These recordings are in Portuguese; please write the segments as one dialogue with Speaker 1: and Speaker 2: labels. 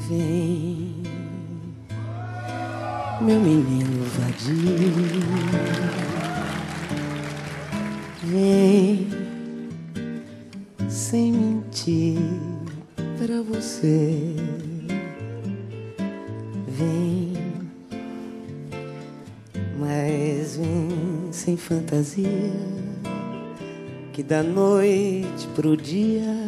Speaker 1: Vem, meu menino vadio, vem, sem mentir pra você. Vem, mas vem sem fantasia, que da noite pro dia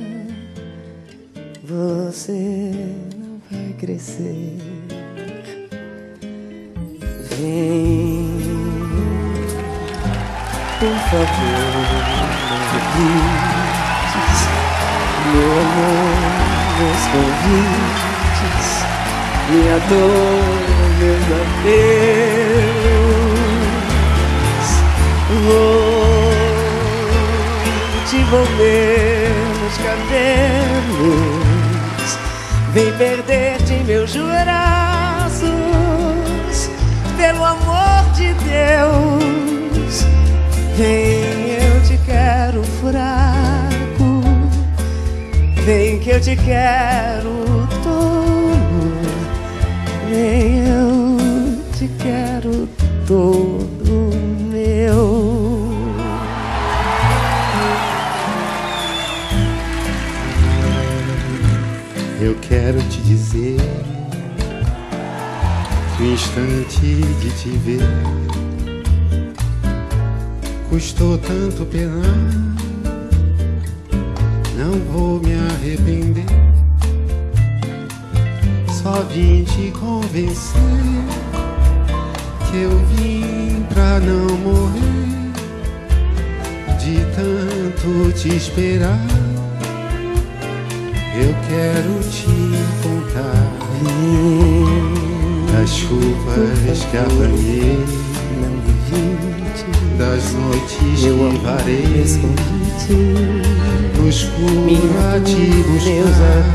Speaker 1: você não vai crescer. Vem, por favor, não grites, meu amor, meus convites, minha dor, meus adeus. Vou te envolver nos cabelos, vem perder-te em meus braços, pelo amor de Deus. Vem, eu te quero fraco, vem que eu te quero tolo, vem, eu te quero todo meu.
Speaker 2: Eu quero te dizer que o instante de te ver custou tanto penar. Não vou me arrepender, só vim te convencer que eu vim pra não morrer de tanto te esperar. Eu quero te contar das chuvas que apanhei, das noites que varei no escuro a te buscar.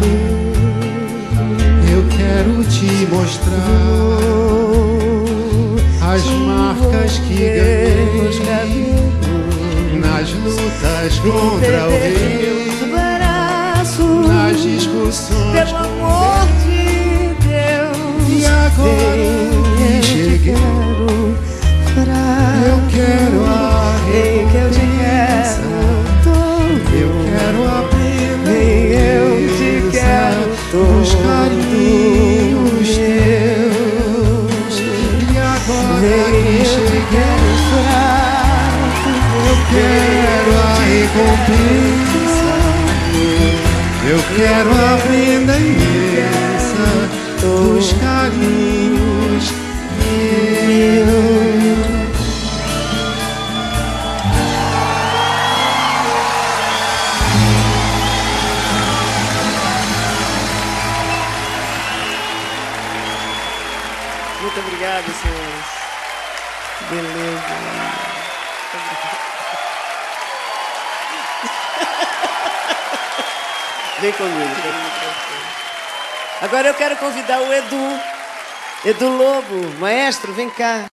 Speaker 2: Eu quero te mostrar as marcas que ganhei nas lutas contra o rei, nas discussões,
Speaker 1: pelo amor de Deus.
Speaker 2: E agora
Speaker 1: vem,
Speaker 2: cheguei, eu quero a
Speaker 1: vem que eu te quero todo.
Speaker 2: Eu quero aprender,
Speaker 1: vem, eu te quero todo.
Speaker 2: Os carinhos teus. E agora
Speaker 1: vem,
Speaker 2: cheguei, eu quero a recompensa. Eu quero a prenda imensa dos carinhos meus.
Speaker 1: Muito obrigado, senhores. Que beleza. Vem comigo. Agora eu quero convidar o Edu Lobo. Maestro, vem cá.